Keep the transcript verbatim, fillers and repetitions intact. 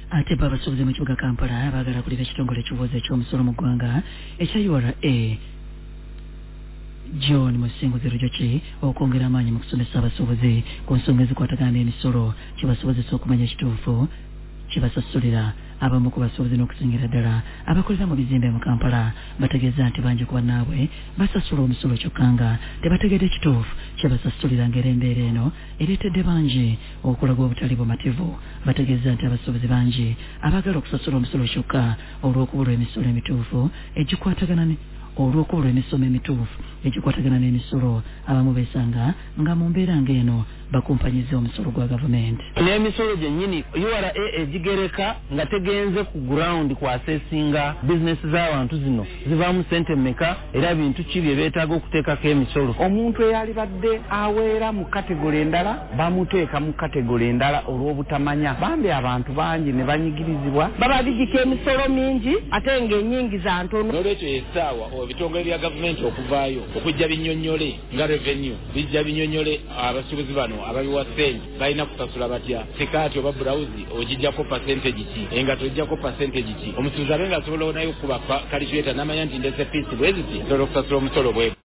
ate babasuubuzi mu kibuga Kampala baagala kulira ekitongole ekibuuza eky'omusolo mu ggwanga ekya U R A John Musinguzi Rujoki okwongera amaanyi mu kusomesa abasuubuzi ku nsonga ezikwatagana n'emisolo kibasobozesa okumanya ekituufu kibasasulira. Abamu ku basuubuzi n'okusingira ddala abakolera mu bizimbe mu Kampala bategeeza nti bangi ku bannaabwe basasula omusolo kyokka nga tebategedde ekituufu kyebasasulira ng'era embeera eno ereetedde bangi okulaga obutali bumativu. Bategeeza nti abasuubuzi bangi abaagala okusasula omusolo kyokka olw'okubulwa emisolo emituufu egikwatagana olw'okubulwa emisomo emituufu egikwatagana n'emisolo abamu beesanga nga mu mbeera ng'eno bakumpanyiza omusolo gwa gavumenti. N'emisolo gyennyini U R A egigereka nga tegenze ku ground kwasesinga bizinesi z'abantu zino zivaamu ssente mmeka era bintu ki bye beetaaga okuteekako emisolo. Omuntu eyalibadde aweera mu kategori endala bamuteeka mu kategori endala olw'obutamanya. Bambi abantu bangi ne banyigirizibwa bababigika emisolo mingi ate ng'ennyingi za ntono. N'olwekyo yessaawa ebitongole bya gavumenti okuvaayo okujja binnyonnyole nga revenue bijja binnyonnyole abasuubuzi bano ababiwa ssente balina kusasula batya sikaati oba bulawuzi ogijjako percentage ki engato ojjako percentage ki omusuubuzi abe nga asobola nayo okuba kalikuleeta n'amanya nti ndese piisi bwe ziti sobola okusasula omusolo bwe.